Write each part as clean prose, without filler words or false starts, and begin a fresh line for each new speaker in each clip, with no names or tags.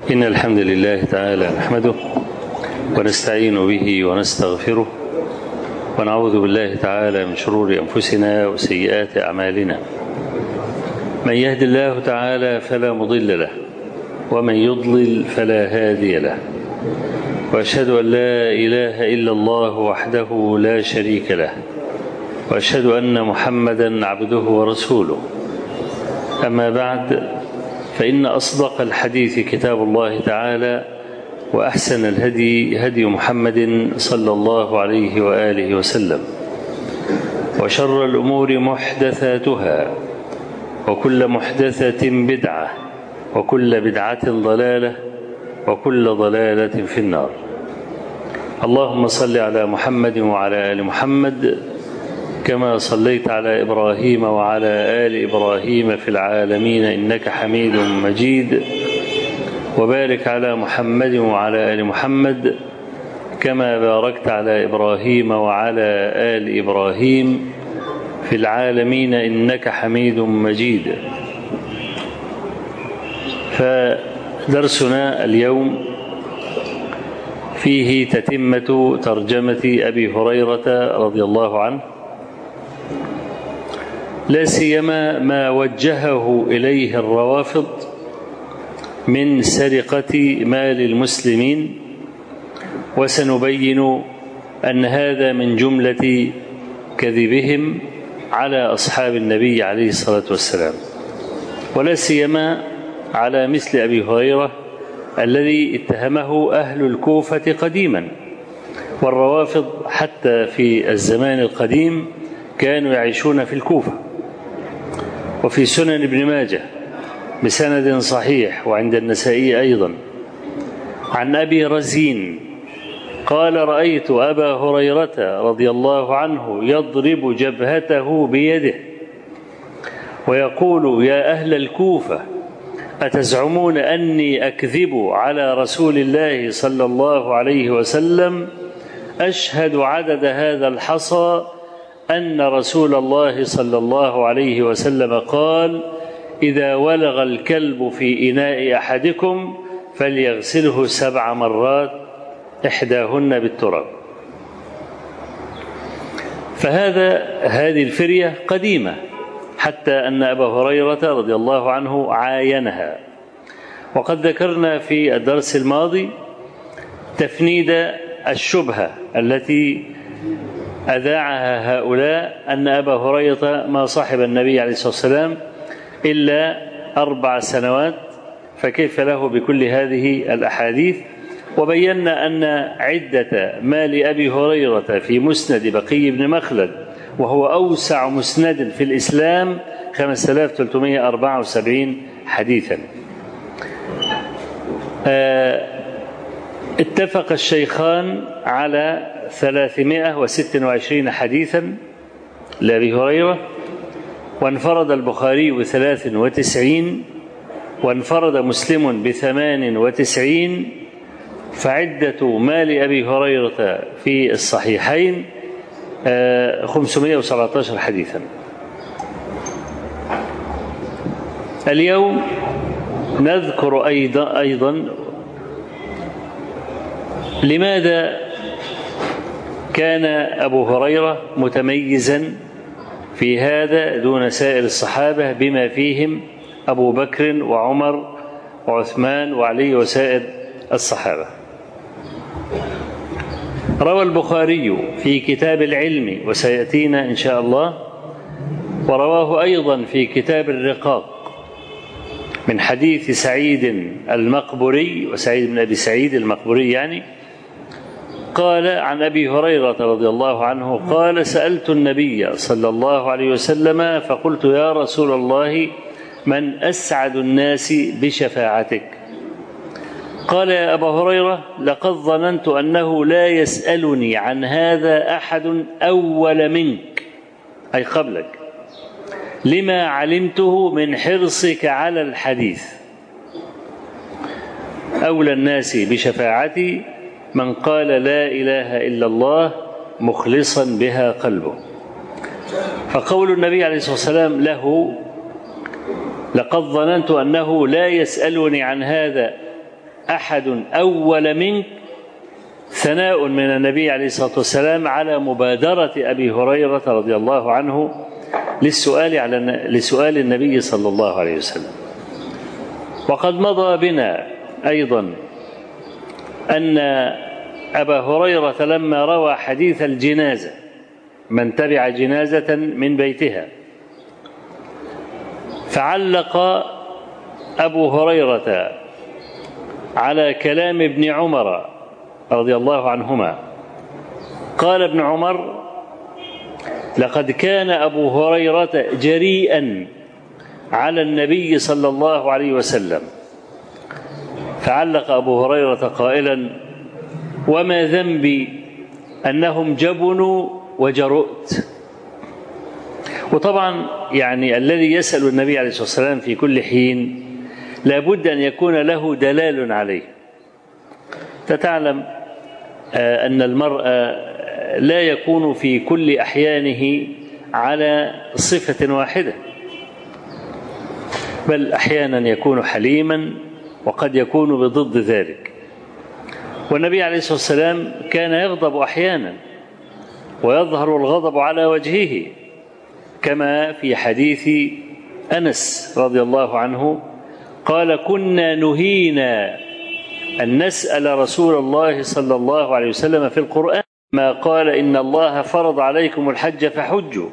إن الحمد لله تعالى نحمده ونستعين به ونستغفره ونعوذ بالله تعالى من شرور أنفسنا وسيئات أعمالنا. من يهد الله تعالى فلا مضل له ومن يضلل فلا هادي له، وأشهد أن لا إله إلا الله وحده لا شريك له، وأشهد أن محمدا عبده ورسوله. أما بعد، فإن أصدق الحديث كتاب الله تعالى، وأحسن الهدي هدي محمد صلى الله عليه وآله وسلم، وشر الأمور محدثاتها، وكل محدثة بدعة، وكل بدعة ضلالة، وكل ضلالة في النار. اللهم صل على محمد وعلى آل محمد كما صليت على إبراهيم وعلى آل إبراهيم في العالمين إنك حميد مجيد، وبارك على محمد وعلى آل محمد كما باركت على إبراهيم وعلى آل إبراهيم في العالمين إنك حميد مجيد. فدرسنا اليوم فيه تتمة ترجمة أبي هريرة رضي الله عنه، لا سيما ما وجهه إليه الروافض من سرقة مال المسلمين، وسنبين أن هذا من جملة كذبهم على أصحاب النبي عليه الصلاة والسلام، ولا سيما على مثل أبي هريرة الذي اتهمه أهل الكوفة قديما. والروافض حتى في الزمان القديم كانوا يعيشون في الكوفة. وفي سنن ابن ماجه بسند صحيح وعند النسائي أيضا عن أبي رزين قال: رأيت أبا هريرة رضي الله عنه يضرب جبهته بيده ويقول: يا أهل الكوفة، أتزعمون أني أكذب على رسول الله صلى الله عليه وسلم؟ أشهد عدد هذا الحصى أن رسول الله صلى الله عليه وسلم قال: إذا ولغ الكلب في إناء أحدكم فليغسله 7 مرات إحداهن بالتراب. هذه الفرية قديمة، حتى أن أبا هريرة رضي الله عنه عاينها. وقد ذكرنا في الدرس الماضي تفنيد الشبهة التي أذاعها هؤلاء أن أبا هريرة ما صاحب النبي عليه الصلاة والسلام إلا 4 سنوات، فكيف له بكل هذه الأحاديث؟ وبينا أن عدة مال أبي هريرة في مسند بقي بن مخلد، وهو أوسع مسند في الإسلام، 5374 حديثا. اتفق الشيخان على 326 حديثا لأبي هريرة، وانفرد البخاري ب93، وانفرد مسلم ب98، فعدة مال أبي هريرة في الصحيحين 517 حديثا. اليوم نذكر أيضا لماذا كان أبو هريرة متميزا في هذا دون سائر الصحابة، بما فيهم أبو بكر وعمر وعثمان وعلي وسائر الصحابة. روى البخاري في كتاب العلم، وسيأتينا إن شاء الله، ورواه أيضا في كتاب الرقاق من حديث سعيد المقبري، وسعيد بن أبي سعيد المقبري يعني، قال عن أبي هريرة رضي الله عنه قال: سألت النبي صلى الله عليه وسلم فقلت: يا رسول الله، من أسعد الناس بشفاعتك؟ قال: يا أبا هريرة، لقد ظننت أنه لا يسألني عن هذا أحد أول منك، أي قبلك، لما علمته من حرصك على الحديث. أولى الناس بشفاعتي من قال لا إله إلا الله مخلصا بها قلبه. فقول النبي عليه الصلاة والسلام له: لقد ظننت أنه لا يسألني عن هذا أحد أول منك ثناء من النبي عليه الصلاة والسلام على مبادرة أبي هريرة رضي الله عنه لسؤال النبي صلى الله عليه وسلم. وقد مضى بنا أيضا أن أبا هريرة لما روى حديث الجنازة من تبع جنازة من بيتها، فعلق أبو هريرة على كلام ابن عمر رضي الله عنهما. قال ابن عمر: لقد كان أبو هريرة جريئا على النبي صلى الله عليه وسلم. فعلق أبو هريرة قائلا: وما ذنبي أنهم جبنوا وجرؤت. وطبعا يعني الذي يسأل النبي عليه الصلاة والسلام في كل حين لابد أن يكون له دلال عليه. فتعلم أن المرء لا يكون في كل أحيانه على صفة واحدة، بل أحيانا يكون حليما وقد يكون بضد ذلك. والنبي عليه الصلاة والسلام كان يغضب أحيانا ويظهر الغضب على وجهه، كما في حديث أنس رضي الله عنه قال: كنا نهينا أن نسأل رسول الله صلى الله عليه وسلم في القرآن ما قال: إن الله فرض عليكم الحج فحجوا.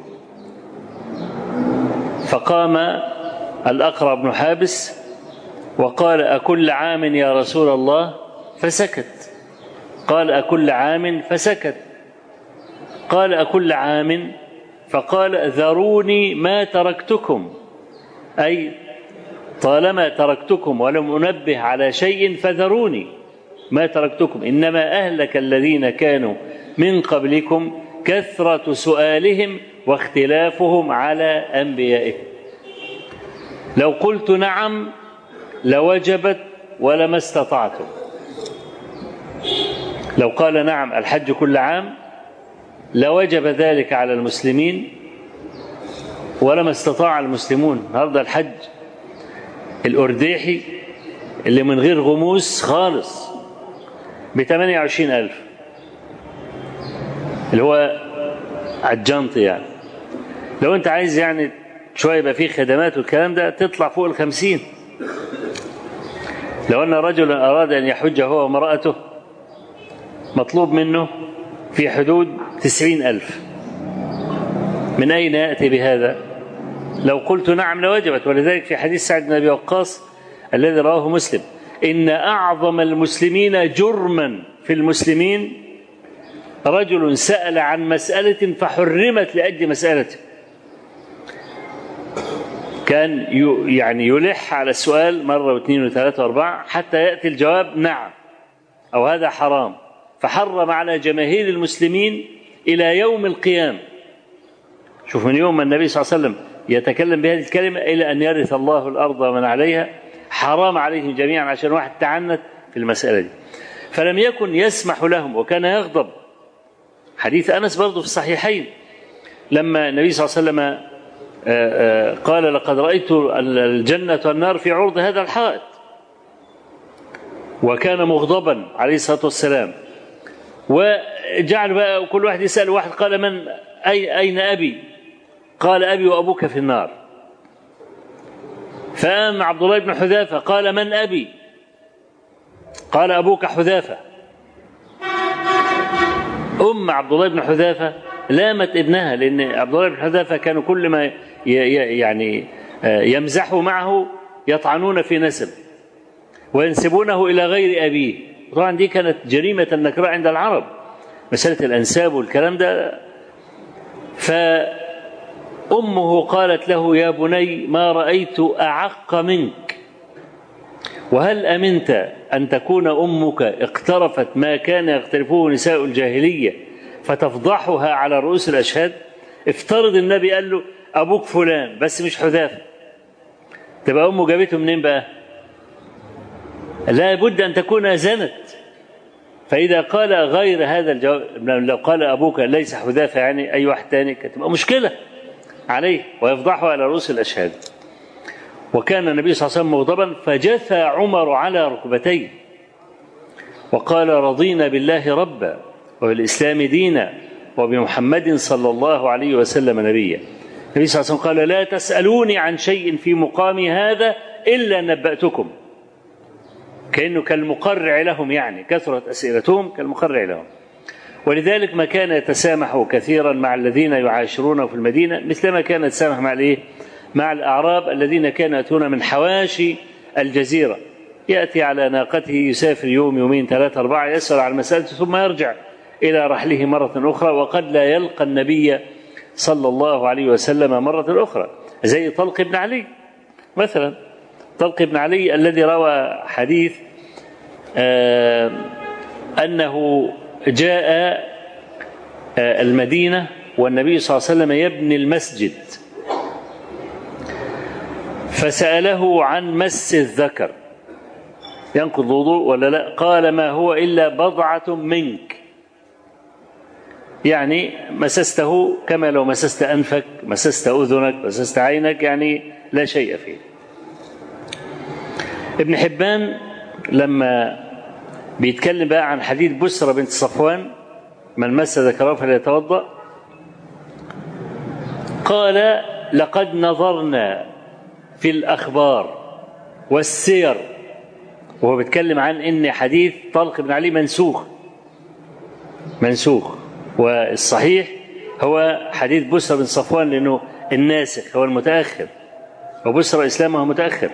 فقام الأقرع بن حابس وقال: أكل عام يا رسول الله؟ فسكت. قال: أكل عام؟ فسكت. قال: أكل عام؟ فقال: ذروني ما تركتكم، أي طالما تركتكم ولم أنبه على شيء فذروني ما تركتكم، إنما أهلك الذين كانوا من قبلكم كثرة سؤالهم واختلافهم على أنبيائهم. لو قلت نعم لوجبت ولما استطعتم. لو قال نعم الحج كل عام لوجب ذلك على المسلمين ولما استطاع المسلمون. النهارده الحج الأرديحي اللي من غير غموس خالص ب28,000، اللي هو عالجنط يعني. لو أنت عايز يعني شوية يبقى فيه خدمات والكلام ده تطلع فوق 50. لو أن رجلا أراد أن يحج هو وامرأته مطلوب منه في حدود 90,000. من أين يأتي بهذا؟ لو قلت نعم لوجبت. ولذلك في حديث سعد بن أبي وقاص الذي رواه مسلم: إن أعظم المسلمين جرما في المسلمين رجل سأل عن مسألة فحرمت لأجل مسألته. كان يعني يلح على السؤال مرة واثنين وثلاثة واربعة حتى يأتي الجواب نعم أو هذا حرام، فحرم على جماهير المسلمين إلى يوم القيامة. شوف، من يوم النبي صلى الله عليه وسلم يتكلم بهذه الكلمة إلى أن يرث الله الأرض ومن عليها، حرام عليهم جميعا عشان واحد تعنت في المسألة دي. فلم يكن يسمح لهم وكان يغضب. حديث أنس برضو في الصحيحين لما النبي صلى الله عليه وسلم قال: لقد رأيت الجنة والنار في عرض هذا الحائط. وكان مغضبا عليه الصلاة والسلام، وجعل بقى كل واحد يسأل واحد. قال: من أين أبي؟ قال: أبي وأبوك في النار. فقام عبد الله بن حذافة قال: من أبي؟ قال: أبوك حذافة. عبد الله بن حذافة لامت ابنها، لأن عبد الله بن حذافة كانوا كل ما يعني يمزحوا معه يطعنون في نسب وينسبونه إلى غير أبيه. طبعا دي كانت جريمة النكراء عند العرب، مسألة الأنساب والكلام ده. فأمه قالت له: يا بني ما رأيت أعق منك، وهل أمنت أن تكون أمك اقترفت ما كان يقترفه نساء الجاهلية فتفضحها على رؤوس الأشهاد؟ افترض النبي قال له أبوك فلان بس مش حذافة، تبقى أمه جابته منين بقى؟ لا بد أن تكون زنت. فإذا قال غير هذا الجواب، لو قال أبوك ليس حذافة يعني أي واحد تاني، تبقى مشكلة عليه ويفضحه على رؤوس الأشهاد. وكان النبي صلى الله عليه وسلم مغضبا فجثى عمر على ركبتيه وقال رضينا بالله ربا وبالإسلام دينا وبمحمد صلى الله عليه وسلم نبيا. النبي صلى الله عليه وسلم قال لا تسألوني عن شيء في مقامي هذا إلا نبأتكم، كأنه كالمقرع لهم، يعني كثرت أسئلتهم كالمقرع لهم. ولذلك ما كان يتسامح كثيرا مع الذين يعاشرونه في المدينة مثلما كان يتسامح مع الايه؟ مع الأعراب الذين كانوا يأتون من حواشي الجزيرة، يأتي على ناقته يسافر يوم يومين ثلاثة أربعة يسأل عن مسألة ثم يرجع إلى رحله مرة أخرى، وقد لا يلقى النبي صلى الله عليه وسلم مرة أخرى، زي طلق بن علي مثلا. طلق بن علي الذي روى حديث أنه جاء المدينة والنبي صلى الله عليه وسلم يبني المسجد، فسأله عن مس الذكر ينقض الوضوء ولا لا؟ قال ما هو إلا بضعة منك، يعني مسسته كما لو مسست أنفك، مسست أذنك، مسست عينك، يعني لا شيء فيه. ابن حبان لما بيتكلم بقى عن حديث بسرة بنت صفوان من مس ذكره فليتوضأ، قال لقد نظرنا في الأخبار والسير، وهو بيتكلم عن إن حديث طلق بن علي منسوخ، والصحيح هو حديث بسرة بن صفوان لأنه الناسخ هو المتأخر، وبسرة إسلامه متأخر.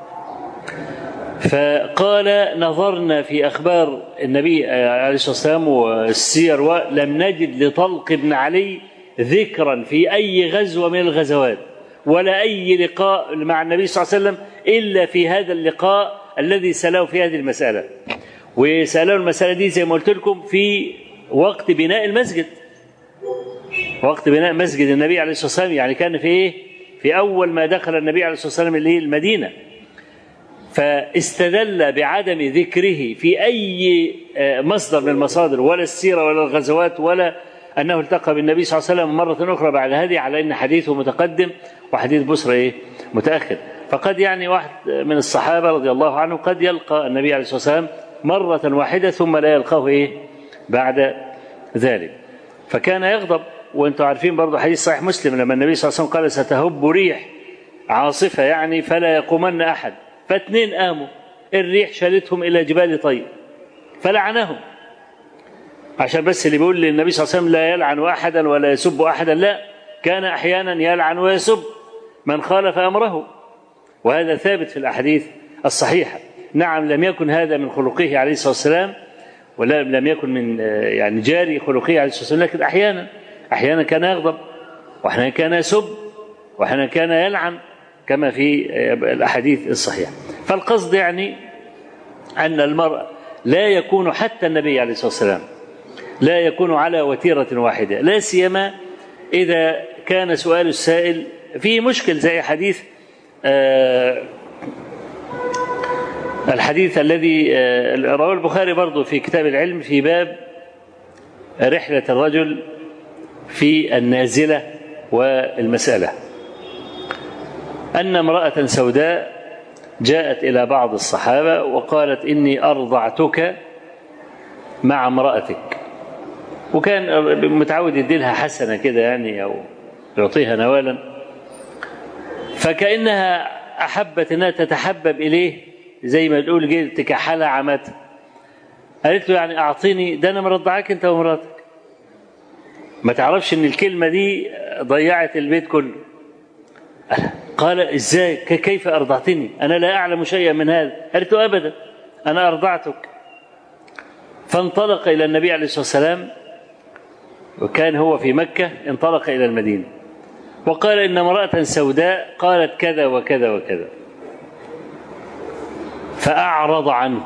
فقال نظرنا في أخبار النبي عليه الصلاة والسلام والسير ولم نجد لطلق بن علي ذكرا في أي غزوة من الغزوات ولا أي لقاء مع النبي صلى الله عليه وسلم إلا في هذا اللقاء الذي سأله في هذه المسألة. وسأله المسألة دي زي ما قلت لكم في وقت بناء المسجد، وقت بناء مسجد النبي عليه الصلاة والسلام، يعني كان في إيه؟ في أول ما دخل النبي عليه الصلاة والسلام المدينة. فاستدل بعدم ذكره في أي مصدر من المصادر ولا السيرة ولا الغزوات ولا أنه التقى بالنبي صلى الله عليه وسلم مرة أخرى بعد هذه على أن حديثه متقدم وحديث بسرة متأخر. فقد يعني واحد من الصحابة رضي الله عنه قد يلقى النبي عليه الصلاة والسلام مرة واحدة ثم لا يلقاه بعد ذلك، فكان يغضب. وانتم عارفين برضو حديث صحيح مسلم لما النبي صلى الله عليه وسلم قال ستهب ريح عاصفة يعني فلا يقومن أحد، فاثنين قاموا الريح شالتهم إلى جبال طيب فلعنهم، عشان بس اللي بيقول للنبي صلى الله عليه وسلم لا يلعن أحدا ولا يسب أحدا، لا، كان أحيانا يلعن ويسب من خالف أمره، وهذا ثابت في الأحاديث الصحيحة. نعم لم يكن هذا من خلقه عليه الصلاة والسلام ولا لم يكن من يعني جاري خلقه عليه الصلاة والسلام، لكن أحيانا كان يغضب، وأحيانا كان يسب، وأحيانا كان يلعن كما في الأحاديث الصحيحة. فالقصد يعني أن المرء لا يكون، حتى النبي عليه الصلاة والسلام لا يكون على وتيرة واحدة، لا سيما إذا كان سؤال السائل فيه مشكل، زي حديث الحديث الذي رواه البخاري برضو في كتاب العلم في باب رحلة الرجل في النازلة والمسألة، أن امرأة سوداء جاءت إلى بعض الصحابة وقالت إني أرضعتك مع امرأتك، وكان متعود يديلها حسنة كده يعني أو يعطيها نوالا، فكأنها أحبت أنها تتحبب إليه زي ما تقول جيل تكحلها عمتها، قالت له يعني أعطيني، ده أنا مرضعك أنت ومراتك. ما تعرفش أن الكلمة دي ضيعت البيت كله. قال إزاي كيف أرضعتني، أنا لا أعلم شيئا من هذا. قالت له أبدا أنا أرضعتك. فانطلق إلى النبي عليه الصلاة والسلام، وكان هو في مكة، انطلق إلى المدينة وقال إن امرأة سوداء قالت كذا وكذا وكذا، فأعرض عنه،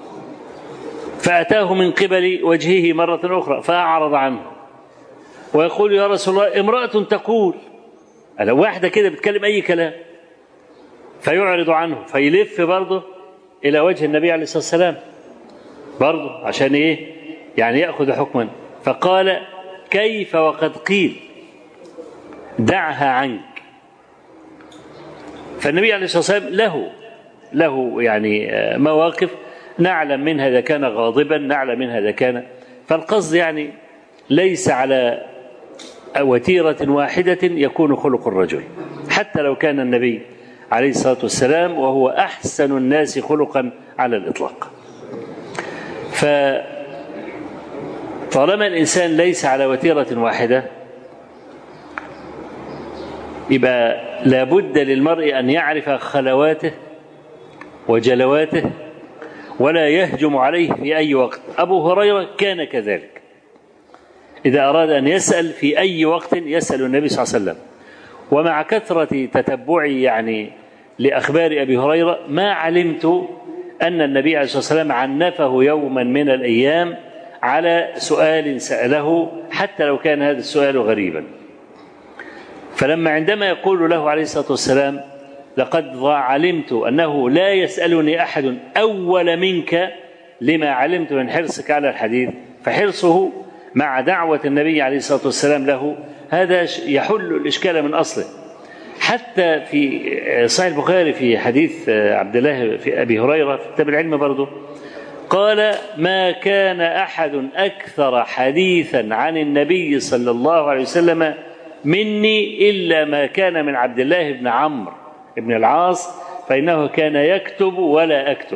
فأتاه من قبل وجهه مرة أخرى فأعرض عنه ويقول يا رسول الله امرأة تقول، واحدة كده بتكلم أي كلام، فيعرض عنه فيلف برضه إلى وجه النبي عليه الصلاة والسلام برضه عشان إيه يعني يأخذ حكما. فقال كيف وقد قيل دعها عنك. فالنبي عليه الصلاة والسلام له يعني مواقف نعلم منها إذا كان غاضبا، نعلم منها إذا كان، فالقصد يعني ليس على وتيرة واحدة يكون خلق الرجل، حتى لو كان النبي عليه الصلاة والسلام وهو أحسن الناس خلقا على الإطلاق. فطالما الإنسان ليس على وتيرة واحدة يبقى لابد للمرء أن يعرف خلواته وجلواته ولا يهجم عليه في أي وقت. أبو هريرة كان كذلك، إذا أراد أن يسأل في أي وقت يسأل النبي صلى الله عليه وسلم. ومع كثرة تتبعي يعني لأخبار أبي هريرة ما علمت أن النبي عليه الصلاة والسلام عنفه يوما من الأيام على سؤال سأله حتى لو كان هذا السؤال غريبا. فلما عندما يقول له عليه الصلاة والسلام لقد علمت أنه لا يسألني أحد أول منك لما علمت من حرصك على الحديث، فحرصه مع دعوة النبي عليه الصلاة والسلام له هذا يحل الإشكال من أصله. حتى في صحيح البخاري في حديث عبد الله في أبي هريرة في كتاب العلم برضه قال ما كان أحد أكثر حديثا عن النبي صلى الله عليه وسلم مني إلا ما كان من عبد الله بن عمرو بن العاص فإنه كان يكتب ولا أكتب.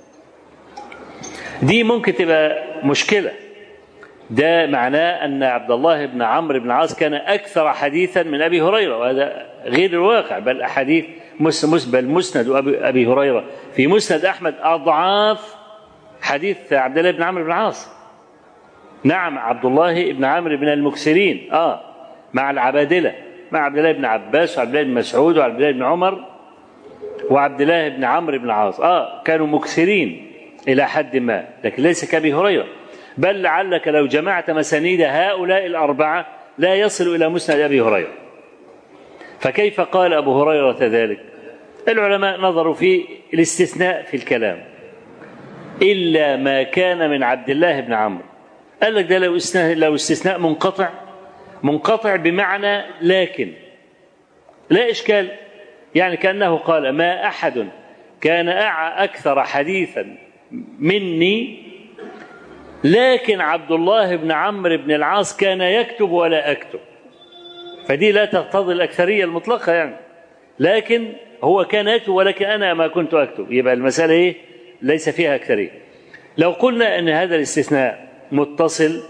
دي ممكن تبقى مشكلة، ده معناه أن عبد الله بن عمرو بن العاص كان أكثر حديثا من أبي هريرة، وهذا غير الواقع، بل أحاديث بل مسند أبي هريرة في مسند أحمد أضعاف حديث عبد الله بن عمرو بن العاص. نعم عبد الله بن عمرو بن المكثرين مع العبادلة، مع عبد الله بن عباس وعبد الله بن مسعود وعبد الله بن عمر وعبد الله بن عمرو بن العاص كانوا مكثرين إلى حد ما، لكن ليس كأبي هريرة. بل لعلك لو جمعت مسانيد هؤلاء الأربعة لا يصل إلى مسند أبي هريرة. فكيف قال أبو هريرة ذلك؟ العلماء نظروا في الاستثناء في الكلام، إلا ما كان من عبد الله بن عمرو. قال لك ده لو استثناء منقطع بمعنى لكن لا إشكال، يعني كأنه قال ما أحد كان أكثر حديثا مني لكن عبد الله بن عمرو بن العاص كان يكتب ولا أكتب. فدي لا تقتضي الأكثرية المطلقة يعني، لكن هو كان يكتب ولكن أنا ما كنت أكتب، يبقى المسألة ليس فيها أكثرية. لو قلنا أن هذا الاستثناء متصل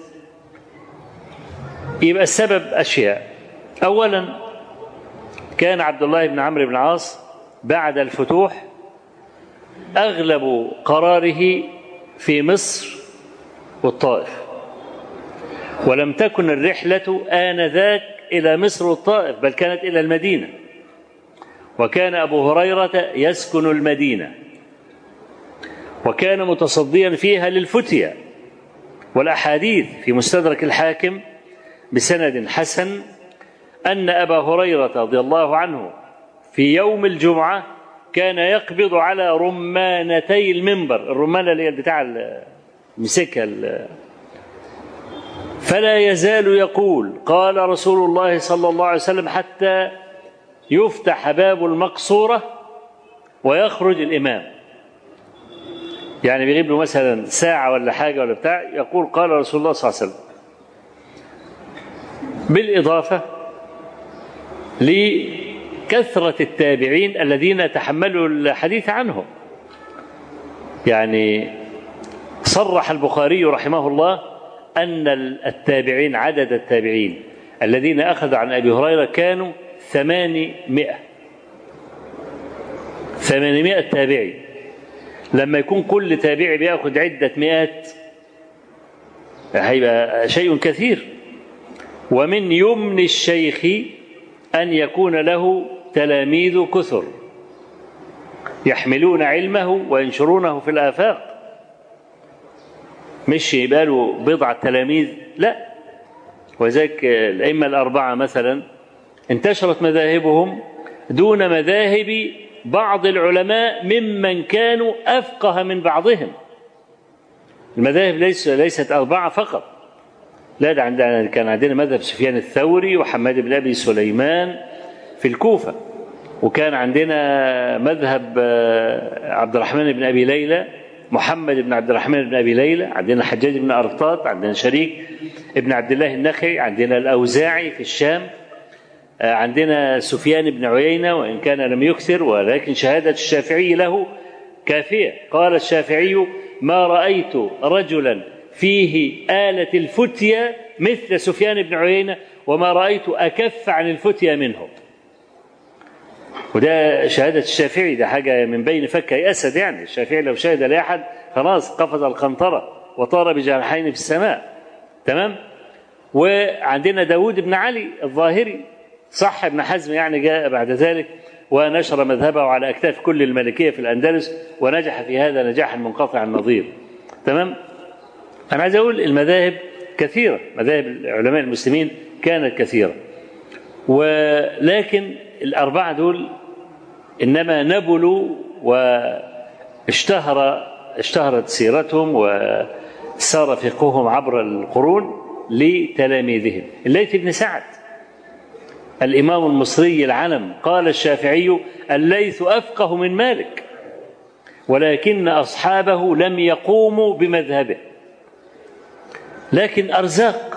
يبقى السبب أشياء. أولا كان عبد الله بن عمرو بن العاص بعد الفتوح أغلب قراره في مصر والطائف، ولم تكن الرحلة آنذاك إلى مصر والطائف بل كانت إلى المدينة، وكان أبو هريرة يسكن المدينة وكان متصديا فيها للفتية. والأحاديث في مستدرك الحاكم بسند حسن أن أبا هريرة رضي الله عنه في يوم الجمعة كان يقبض على رمانتي المنبر، الرمانة اللي هي بتاع المسكة، فلا يزال يقول قال رسول الله صلى الله عليه وسلم حتى يفتح باب المقصورة ويخرج الإمام. يعني بيغيب له مثلا ساعة ولا حاجة ولا بتاع يقول قال رسول الله صلى الله عليه وسلم، بالإضافة لكثرة التابعين الذين تحملوا الحديث عنهم. يعني صرح البخاري رحمه الله أن التابعين عدد التابعين الذين أخذوا عن أبي هريرة كانوا 800 تابعي. لما يكون كل تابعي بيأخذ عدة مئات هيبقى شيء كثير. ومن يمن الشيخ أن يكون له تلاميذ كثر يحملون علمه وينشرونه في الآفاق، مش يبقى له بضعة تلاميذ، لا. وذلك الأئمة الأربعة مثلا انتشرت مذاهبهم دون مذاهب بعض العلماء ممن كانوا أفقه من بعضهم. المذاهب ليست أربعة فقط، لا، ده كان عندنا مذهب سفيان الثوري وحماد بن أبي سليمان في الكوفة، وكان عندنا مذهب عبد الرحمن بن أبي ليلى محمد بن عبد الرحمن بن أبي ليلى، عندنا حجاج بن أرطاط، عندنا شريك ابن عبد الله النخعي، عندنا الأوزاعي في الشام، عندنا سفيان بن عيينة وإن كان لم يكثر، ولكن شهادة الشافعي له كافية. قال الشافعي: ما رأيت رجلا فيه آلة الفتية مثل سفيان بن عيينة، وما رأيت أكف عن الفتية منه. وده شهادة الشافعي، ده حاجة من بين فكي أسد. يعني الشافعي لو شهد لأحد خلاص قفز القنطرة وطار بجناحين في السماء. تمام. وعندنا داود بن علي الظاهري، صح ابن حزم يعني جاء بعد ذلك ونشر مذهبه على أكتاف كل المالكية في الأندلس، ونجح في هذا نجاحا منقطع النظير. تمام. أنا عايز أقول المذاهب كثيرة، مذاهب علماء المسلمين كانت كثيرة، ولكن الأربعة دول إنما نبلوا واشتهرت سيرتهم وسار فقههم عبر القرون لتلاميذهم. الليث بن سعد الإمام المصري العلم قال: الشافعي: الليث أفقه من مالك، ولكن أصحابه لم يقوموا بمذهبه. لكن أرزاق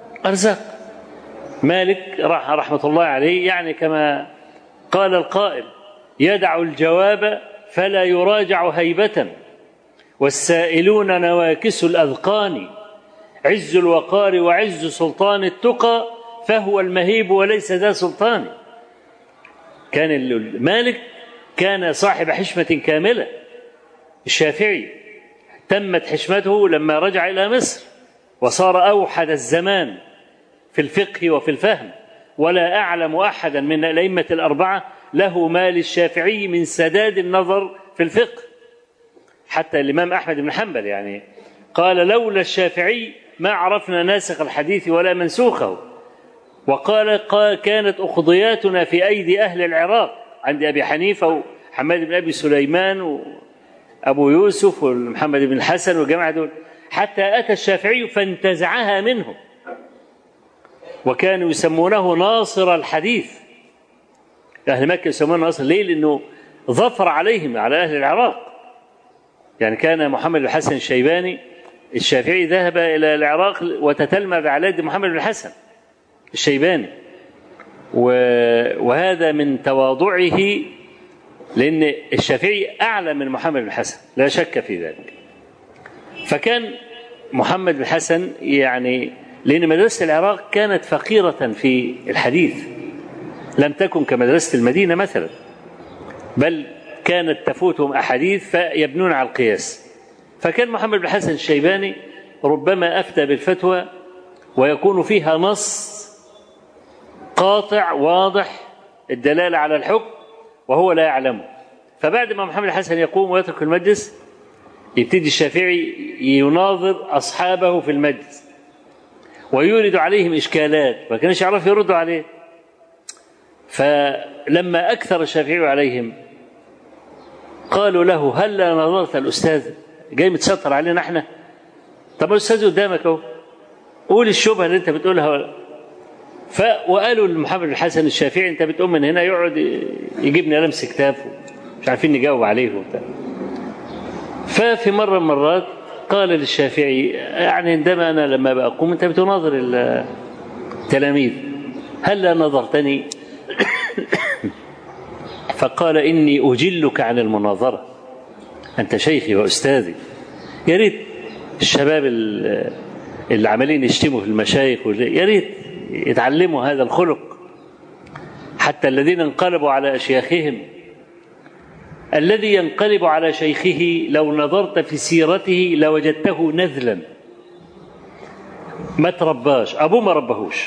مالك رحمة الله عليه، يعني كما قال القائل: يدع الجواب فلا يراجع هيبة، والسائلون نواكس الأذقان، عز الوقار وعز سلطان التقى، فهو المهيب وليس ذا سلطان. كان مالك كان صاحب حشمة كاملة. الشافعي تمت حشمته لما رجع إلى مصر وصار أوحد الزمان في الفقه وفي الفهم، ولا أعلم أحدا من الأئمة الأربعة له ما للشافعي من سداد النظر في الفقه. حتى الإمام أحمد بن حنبل يعني قال: لولا الشافعي ما عرفنا ناسخ الحديث ولا منسوخه. وقال: كانت أقضياتنا في أيدي أهل العراق، عند أبي حنيفة وحماد بن أبي سليمان وأبو يوسف ومحمد بن الحسن والجماعة دول، حتى أتى الشافعي فانتزعها منهم، وكانوا يسمونه ناصر الحديث. أهل مكة يسمونه ناصر ليه؟ لأنه ظفر عليهم على أهل العراق. يعني كان محمد بن الحسن الشيباني الشافعي ذهب إلى العراق وتتلمذ على يد محمد بن الحسن الشيباني، وهذا من تواضعه، لأن الشافعي أعلى من محمد بن الحسن لا شك في ذلك. فكان محمد بن الحسن يعني لأن مدرسة العراق كانت فقيرة في الحديث، لم تكن كمدرسة المدينة مثلا، بل كانت تفوتهم أحاديث فيبنون على القياس. فكان محمد بن الحسن الشيباني ربما أفتى بالفتوى ويكون فيها نص قاطع واضح الدلالة على الحكم وهو لا يعلمه. فبعد ما محمد الحسن يقوم ويترك المجلس، يبتدي الشافعي يناظر أصحابه في المجلس ويورد عليهم إشكالات ما كانش يعرف يردوا عليه. فلما أكثر الشافعي عليهم قالوا له: هل نظرت الأستاذ جاي متستر علينا احنا؟ طب الأستاذ قدامك اهو، قول الشبهة اللي انت بتقولها. وقالوا لمحمد بن الحسن الشافعي: انت بتقوم من هنا يقعد يجيبني لمس كتاب مش عارفين نجاوب عليه وبتاع. ففي مرة من المرات قال للشافعي: يعني عندما أنا لما بقوم أنت بتناظر التلاميذ، هل نظرتني؟ فقال: إني أجلك عن المناظرة، أنت شيخي وأستاذي. يا ريت الشباب اللي عمالين يشتموا في المشايخ يا ريت يتعلموا هذا الخلق، حتى الذين انقلبوا على أشياخهم. الذي ينقلب على شيخه لو نظرت في سيرته لوجدته نذلا، ما ترباش، أبوه ما ربهوش.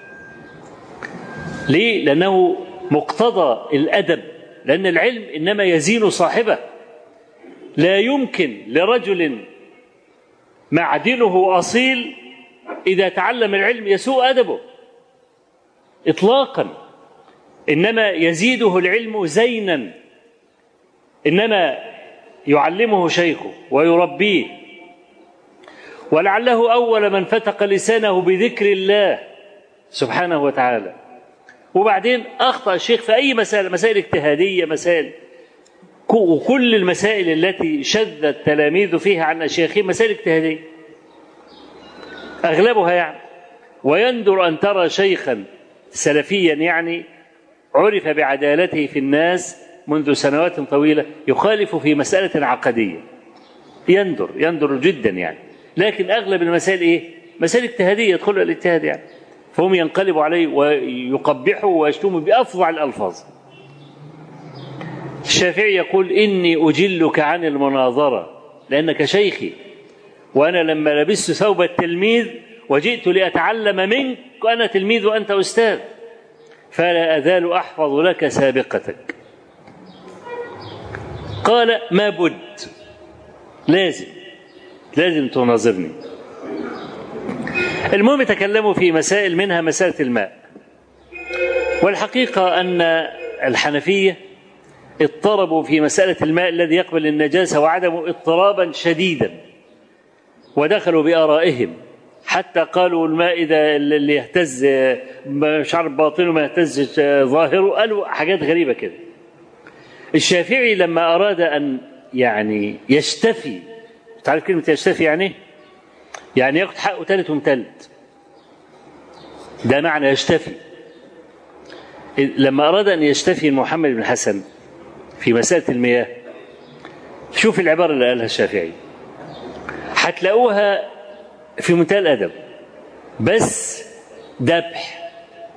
ليه؟ لأنه مقتضى الأدب، لأن العلم إنما يزين صاحبه. لا يمكن لرجل معدنه أصيل إذا تعلم العلم يسوء أدبه إطلاقا، إنما يزيده العلم زينا، إنما يعلمه شيخه ويربيه. ولعله أول من فتق لسانه بذكر الله سبحانه وتعالى. وبعدين أخطأ الشيخ في أي مسائل اجتهادية، مسائل وكل المسائل التي شذ التلاميذ فيها عن أشياخهم مسائل اجتهادية أغلبها يعني. ويندر أن ترى شيخا سلفيا يعني عرف بعدالته في الناس منذ سنوات طويلة يخالف في مسألة عقدية، يندر جدا يعني. لكن أغلب المسائل إيه؟ مسائل اجتهادية يدخلها الاجتهاد يعني، فهم ينقلبوا عليه ويقبحوا ويشتموا بأفظع الألفاظ. الشافعي يقول: إني أجلك عن المناظرة لأنك شيخي، وأنا لما لبست ثوب التلميذ وجئت لأتعلم منك وأنا تلميذ وأنت أستاذ، فلا أزال أحفظ لك سابقتك. قال: ما بد، لازم تناظرني. المهم تكلموا في مسائل منها مسألة الماء. والحقيقة أن الحنفية اضطربوا في مسألة الماء الذي يقبل النجاسة وعدمه اضطرابا شديدا، ودخلوا بآرائهم حتى قالوا الماء إذا اللي يهتز مش عارف باطنه ما يهتز ظاهره، قالوا حاجات غريبة كده. الشافعي لما أراد أن يعني يشتفي، تعرف كلمة يشتفي يعني؟ يعني ياخد حقه تالت ومتلت، ده معنى يشتفي. لما أراد أن يشتفي محمد بن حسن في مسألة المياه، شوف العبارة اللي قالها الشافعي، هتلاقوها في منتهى الأدب بس ذبح.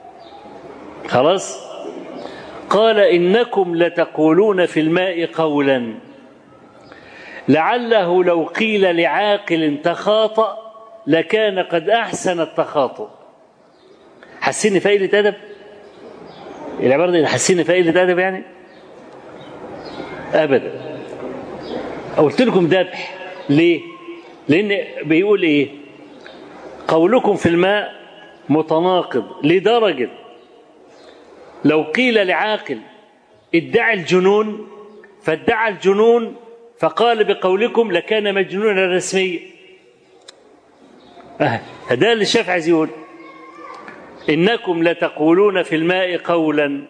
خلاص؟ قال: إنكم لتقولون في الماء قولا لعله لو قيل لعاقل تخاطأ لكان قد أحسن التخاطؤ. حسيني فائدة أدب؟ العبارة دي حسيني فائدة أدب يعني؟ أبدا. قلت لكم ذبح ليه؟ لأن بيقول إيه؟ قولكم في الماء متناقض لدرجة لو قيل لعاقل ادعى الجنون فادعى الجنون فقال بقولكم لكان مجنونا رسميا. هذا اللي الشافعي عايز يقول: إنكم لتقولون في الماء قولا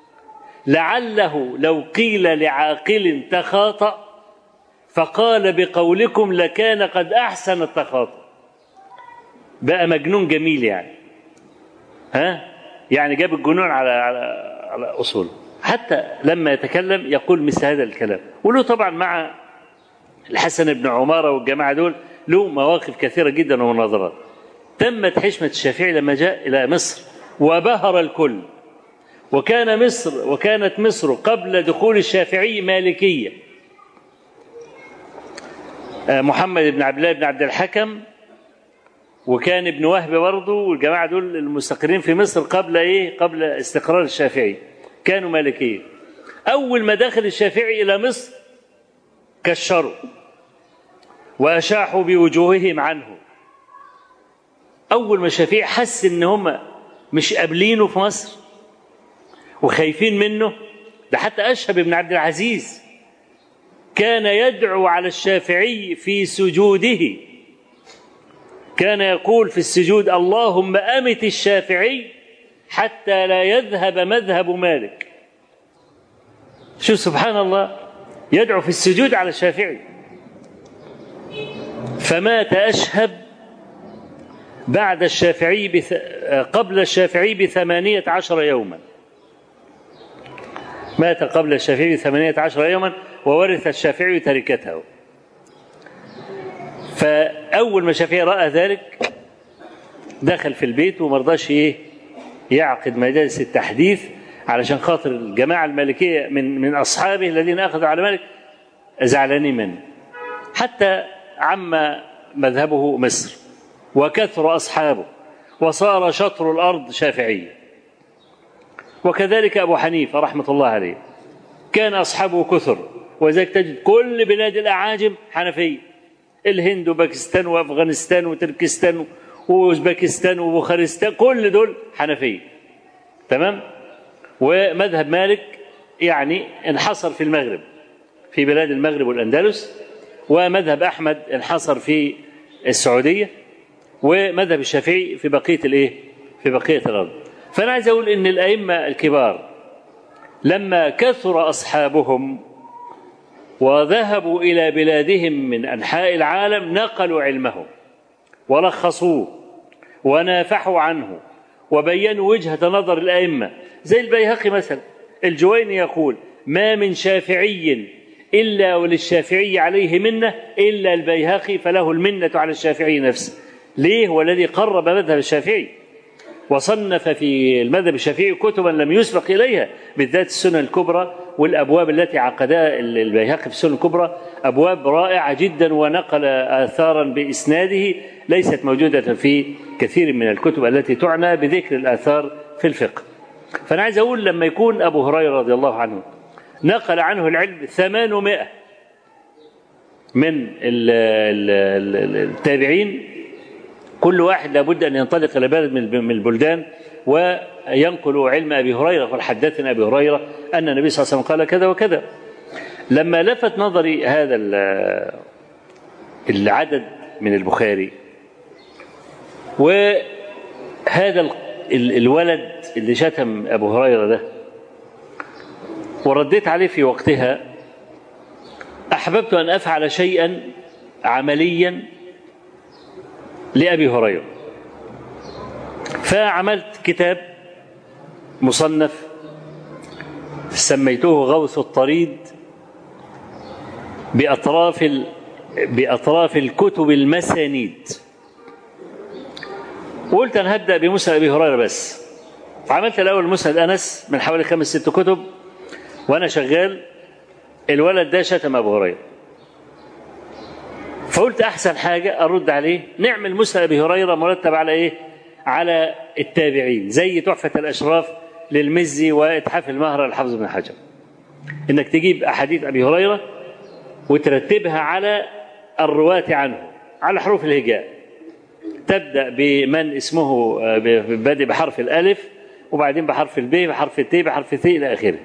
لعله لو قيل لعاقل تخاطأ فقال بقولكم لكان قد أحسن التخاطؤ. بقى مجنون جميل يعني، يعني جاب الجنون على أصوله. حتى لما يتكلم يقول مثل هذا الكلام. وله طبعا مع الحسن بن عمارة والجماعة دول له مواقف كثيرة جدا ومناظرات. تمت حشمة الشافعي لما جاء إلى مصر وبهر الكل، وكانت مصر قبل دخول الشافعي مالكية. محمد بن عبد الله بن عبد الحكم وكان ابن وهب برضه والجماعة دول المستقرين في مصر قبل استقرار الشافعي كانوا مالكية. أول ما دخل الشافعي إلى مصر كشروا وأشاحوا بوجوههم عنه. أول ما الشافعي حس إن هم مش قابلينه في مصر وخايفين منه، ده حتى أشهب بن عبد العزيز كان يدعو على الشافعي في سجوده، كان يقول في السجود: اللهم أمت الشافعي حتى لا يذهب مذهب مالك. شو سبحان الله، يدعو في السجود على الشافعي. فمات أشهب بعد الشافعي قبل الشافعي ب18 يوما. مات قبل الشافعي ب18 يوما وورث الشافعي تركته. فأول ما الشافعي رأى ذلك دخل في البيت ومرضاش يعقد مجالس التحديث علشان خاطر الجماعة المالكية من أصحابه الذين أخذوا على مالك زعلانين منه، حتى عم مذهبه مصر وكثر أصحابه وصار شطر الأرض شافعية. وكذلك أبو حنيفة رحمة الله عليه كان أصحابه كثر، وذلك تجد كل بلاد الأعاجم حنفية، الهند وباكستان وأفغانستان وتركستان وأوزبكستان وبوخارستان كل دول حنفية. تمام؟ ومذهب مالك يعني انحصر في المغرب، في بلاد المغرب والأندلس، ومذهب أحمد انحصر في السعودية، ومذهب الشافعي في بقية الأرض. فأنا عايز أقول إن الأئمة الكبار لما كثر أصحابهم وذهبوا إلى بلادهم من أنحاء العالم نقلوا علمهم ولخصوه ونافحوا عنه وبينوا وجهة نظر الأئمة، زي البيهقي مثلا. الجويني يقول: ما من شافعي إلا وللشافعي عليه منة إلا البيهقي فله المنة على الشافعي نفسه. ليه؟ هو الذي قرب مذهب الشافعي وصنف في المذهب الشافعي كتبا لم يسبق إليها، بالذات السنن الكبرى والأبواب التي عقدها البيهقي في السنن الكبرى، أبواب رائعة جدا، ونقل آثارا بإسناده ليست موجودة في كثير من الكتب التي تعنى بذكر الآثار في الفقه. فأنا عايز أقول لما يكون أبو هريرة رضي الله عنه نقل عنه العلم 800 من التابعين، كل واحد لابد أن ينطلق إلى بلد من البلدان وينقل علم أبي هريرة، قال: حدثنا أبي هريرة أن النبي صلى الله عليه وسلم قال كذا وكذا. لما لفت نظري هذا العدد من البخاري وهذا الولد اللي شتم أبو هريرة ده، ورديت عليه في وقتها، أحببت أن أفعل شيئا عمليا لأبي هريرة، فعملت كتاب مصنف سميته غوث الطريد بأطراف الكتب المسانيد، وقلت أنا هبدأ بمسند أبي هريرة بس. عملت الأول مسند أنس من حوالي 5-6 كتب، وأنا شغال الولد ده شتم أبو هريرة، فقلت أحسن حاجة أرد عليه نعمل مسند أبي هريرة مرتب على إيه؟ على التابعين، زي تحفة الأشراف للمزي وإتحاف المهرة للحافظ بن حجر، إنك تجيب أحاديث أبي هريرة وترتبها على الرواة عنه على حروف الهجاء، تبدأ بمن اسمه بادئ بحرف الألف، وبعدين بحرف الب، بحرف الت، بحرف الث إلى آخره.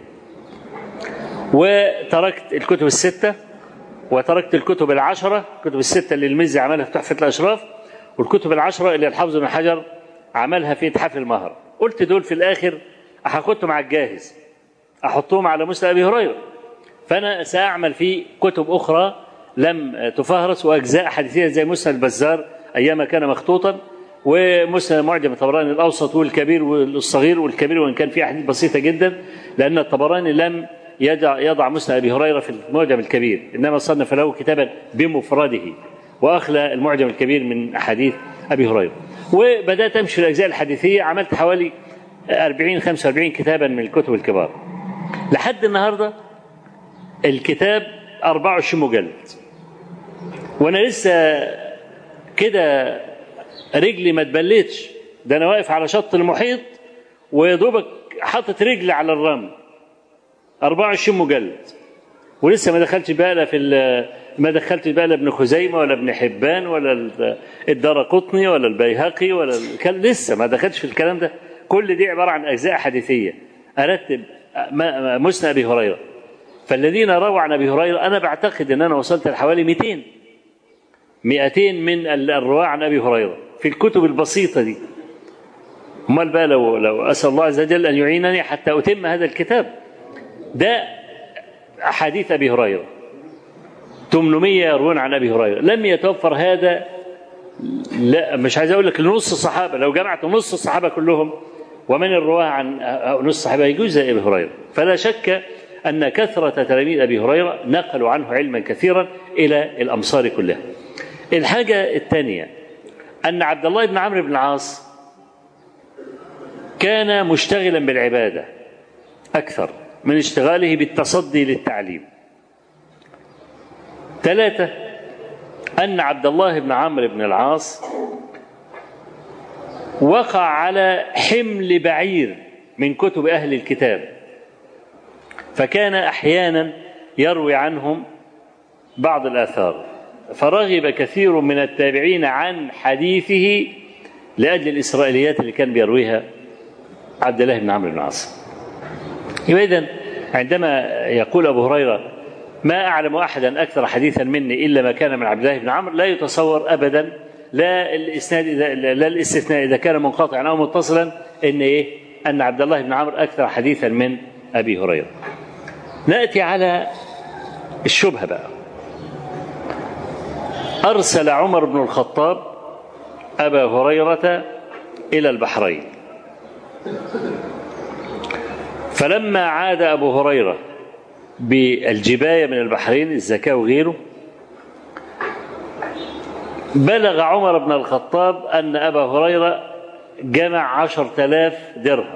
وتركت الكتب الستة، وتركت الكتب العشرة، الكتب الستة اللي المزي عملها في تحفة الأشراف، والكتب العشرة اللي الحافظ بن حجر عملها في إتحاف المهر. قلت دول في الآخر هاخدهم على الجاهز، أحطهم على مسند أبي هريرة، فأنا سأعمل في كتب أخرى لم تفهرس، وأجزاء حديثية زي مسند البزار أيام كان مخطوطا، ومسند معجم الطبراني الأوسط والكبير والصغير والكبير، وإن كان في أحاديث بسيطة جدا، لأن الطبراني لم يضع مسند أبي هريرة في المعجم الكبير، إنما صنف له كتابا بمفرده وأخلى المعجم الكبير من أحاديث أبي هريرة. وبدأت أمشي في الأجزاء الحديثية، عملت حوالي 40-45 كتابا من الكتب الكبار، لحد النهاردة الكتاب 24 مجلد، وأنا لسه كده رجلي ما تبلتش، ده أنا واقف على شط المحيط ويدوبك حاطط رجلي على الرمل. 24 مجلد، ولسه ما دخلتش بقى لا ابن خزيمة ولا ابن حبان ولا الدارقطني ولا البيهقي ولا لسه ما دخلتش في الكلام ده. كل دي عبارة عن أجزاء حديثية أرتب مسند أبي هريرة. فالذين رووا عن أبي هريرة أنا بعتقد أن أنا وصلت لحوالي 200 من الرواة عن أبي هريرة في الكتب البسيطة دي. أمال بقى لو أسأل الله عز وجل أن يعينني حتى أتم هذا الكتاب ده، أحاديث أبي هريرة 800 يروون عن أبي هريرة، لم يتوفر هذا، لا مش عايز أقول لك لنص الصحابة، لو جمعت نص الصحابة كلهم ومن الرواه عن نص الصحابة يجوز زي أبي هريرة. فلا شك أن كثرة تلاميذ أبي هريرة نقلوا عنه علما كثيرا إلى الأمصار كلها. الحاجة الثانية أن عبد الله بن عمرو بن العاص كان مشتغلا بالعبادة أكثر من اشتغاله بالتصدي للتعليم. 3 أن عبد الله بن عمرو بن العاص وقع على حمل بعير من كتب أهل الكتاب، فكان أحيانا يروي عنهم بعض الآثار، فرغب كثير من التابعين عن حديثه لأجل الإسرائيليات اللي كان بيرويها عبد الله بن عمرو بن العاص. إذن عندما يقول أبو هريرة ما أعلم أحدا أكثر حديثا مني إلا ما كان من عبد الله بن عمرو، لا يتصور أبدا لا الاستثناء إذا كان منقطعا أو متصلا أن عبد الله بن عمرو أكثر حديثا من أبي هريرة. نأتي على الشبهة بقى. أرسل عمر بن الخطاب أبا هريرة إلى البحرين، فلما عاد أبو هريرة بالجباية من البحرين، الزكاة وغيره، بلغ عمر بن الخطاب أن أبا هريرة جمع 10,000 درهم.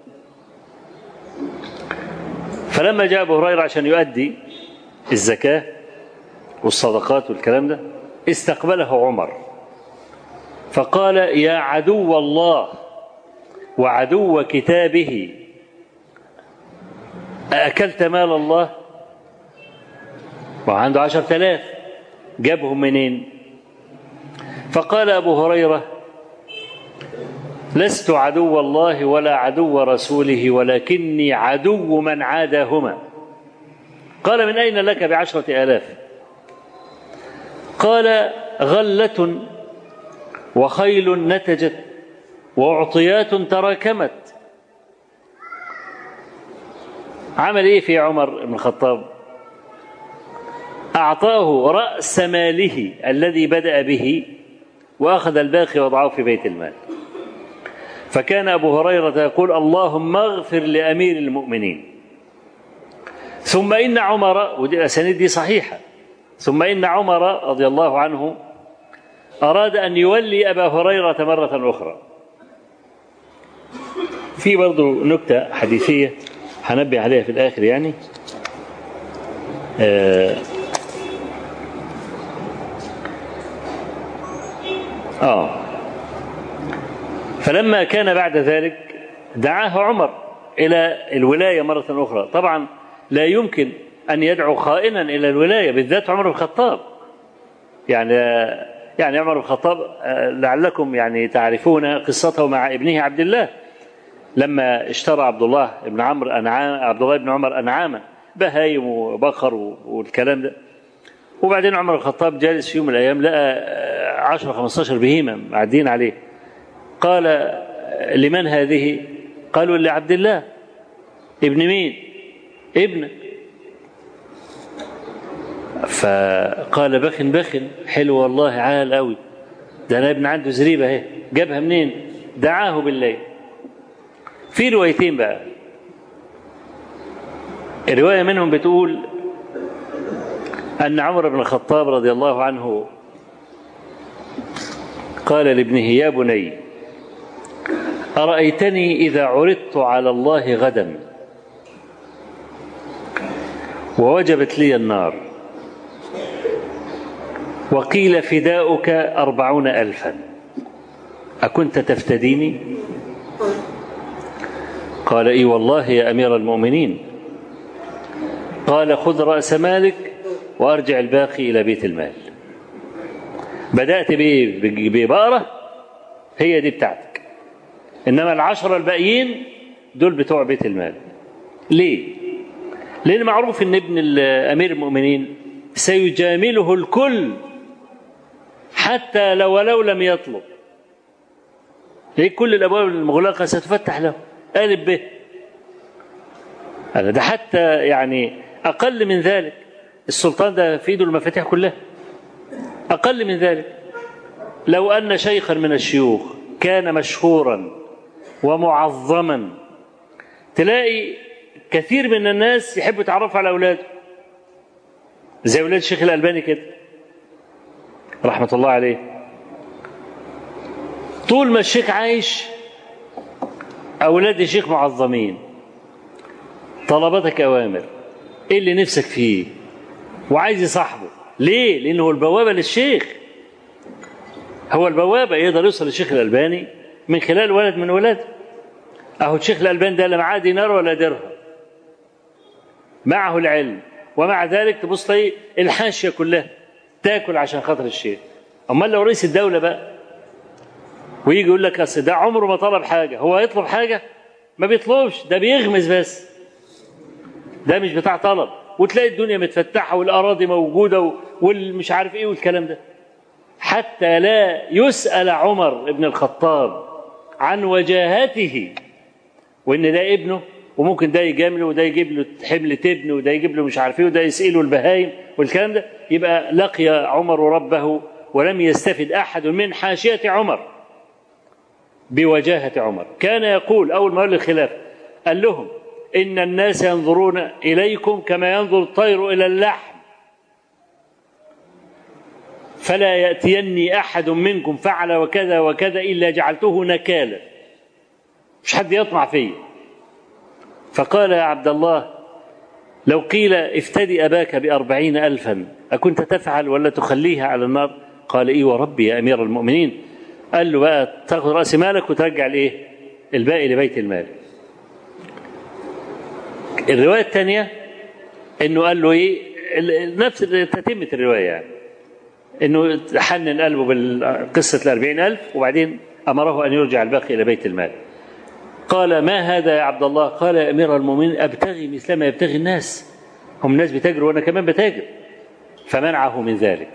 فلما جاء أبو هريرة عشان يؤدي الزكاة والصدقات والكلام ده، استقبله عمر فقال: يا عدو الله وعدو كتابه، أأكلت مال الله؟ وعنده 10,000 جابهم منين؟ فقال أبو هريرة: لست عدو الله ولا عدو رسوله، ولكني عدو من عاداهما. قال: من أين لك ب10,000؟ قال: غلة وخيل نتجت وأعطيات تراكمت. عمل إيه في عمر بن الخطاب؟ أعطاه رأس ماله الذي بدأ به، وأخذ الباقي وضعه في بيت المال. فكان أبو هريرة يقول: اللهم اغفر لأمير المؤمنين. ثم إن عمر، ودي الأسانيد دي صحيحة، ثم إن عمر رضي الله عنه أراد أن يولي أبا هريرة مرة أخرى. في برضو نكتة حديثية هنبه عليها في الآخر يعني. فلما كان بعد ذلك دعاه عمر إلى الولاية مرة أخرى. طبعا لا يمكن أن يدعو خائنا إلى الولاية، بالذات عمر بن الخطاب. يعني عمر بن الخطاب لعلكم يعني تعرفون قصته مع ابنه عبد الله، لما اشترى عبد الله بن عمر أنعامة، بهايم وبقر والكلام ده. وبعدين عمر بن الخطاب جالس في يوم من الأيام لقى 10-15 بهيمة معدين عليه. قال: لمن هذه؟ قالوا: لعبد الله. ابن مين؟ ابنك. فقال: بخن حلو والله، عال قوي، ده انا ابن عنده زريبه اهي، جابها منين؟ دعاه بالليل. في روايتين بقى، الروايه منهم بتقول ان عمر بن الخطاب رضي الله عنه قال لابنه: يا بني، أرأيتني إذا عرضت على الله غدا ووجبت لي النار وقيل فداؤك 40,000، أكنت تفتديني؟ قال: إي والله يا أمير المؤمنين. قال: خذ رأس مالك وأرجع الباقي إلى بيت المال. بدأت ببقرة هي دي بتاعتك، إنما 10 الباقيين دول بتوع بيت المال. ليه؟ لأن معروف إن ابن أمير المؤمنين سيجامله الكل حتى ولو لم يطلب. ليه؟ كل الأبواب المغلقة ستفتح له، قالب به. ده حتى يعني أقل من ذلك، السلطان ده في ايده المفاتيح كلها. أقل من ذلك، لو أن شيخا من الشيوخ كان مشهورا ومعظما، تلاقي كثير من الناس يحبوا يتعرفوا على أولاده، زي أولاد الشيخ الألباني كده رحمة الله عليه. طول ما الشيخ عايش أولاد الشيخ معظمين، طلبتك أوامر، إيه اللي نفسك فيه، وعايز يصاحبه. ليه؟ لأنه هو البوابة للشيخ، هو البوابة، يقدر يوصل للشيخ الألباني من خلال ولد من ولاده. أهو الشيخ الألباني ده لا معاه دينار ولا درهم، معه العلم، ومع ذلك تبص تلاقي الحاشية كلها تاكل عشان خاطر الشيخ. أما لو رئيس الدولة بقى ويجي يقول لك أصل ده عمره ما طلب حاجة، هو يطلب حاجة؟ ما بيطلبش، ده بيغمز بس، ده مش بتاع طلب. وتلاقي الدنيا متفتحة والأراضي موجودة والمش عارف إيه والكلام ده، حتى لا يسأل عمر بن الخطاب عن وجاهته وإن ده ابنه وممكن ده يجامله وده يجيب له حمل تبن وده يجيب له مش عارف ايه وده يسقله البهايم والكلام ده، يبقى لقي عمر ربه ولم يستفد أحد من حاشية عمر بوجاهة عمر. كان يقول أول ما قال الخلافة قال لهم إن الناس ينظرون إليكم كما ينظر الطير إلى اللحم، فلا يأتيني أحد منكم فعل وكذا وكذا إلا جعلته نكالا، مش حد يطمع فيه. فقال يا عبد الله لو قيل افتدي أباك ب40,000 أكنت تفعل ولا تخليها على النار؟ قال إيه وربي يا أمير المؤمنين. قال له بقى تاخذ رأس مالك وترجع الإيه الباقي لبيت المال. الرواية الثانية إنه قال له إيه نفس تتمة الرواية يعني، إنه حنن قلبه بالقصة 40,000 وبعدين أمره أن يرجع الباقي إلى بيت المال. قال ما هذا يا عبد الله؟ قال يا أمير المؤمنين أبتغي مثل ما يبتغي الناس، هم الناس بتاجر وأنا كمان بتاجر. فمنعه من ذلك.